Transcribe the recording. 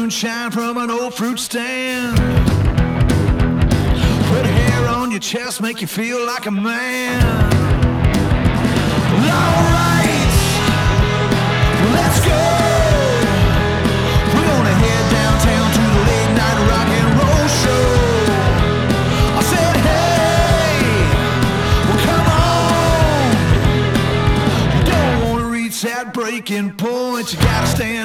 moonshine from an old fruit stand. Put hair on your chest, make you feel like a man. Alright, let's go. We're gonna head downtown to the late night rock and roll show. I said, hey, well come on. You don't wanna reach that breaking point, you gotta stand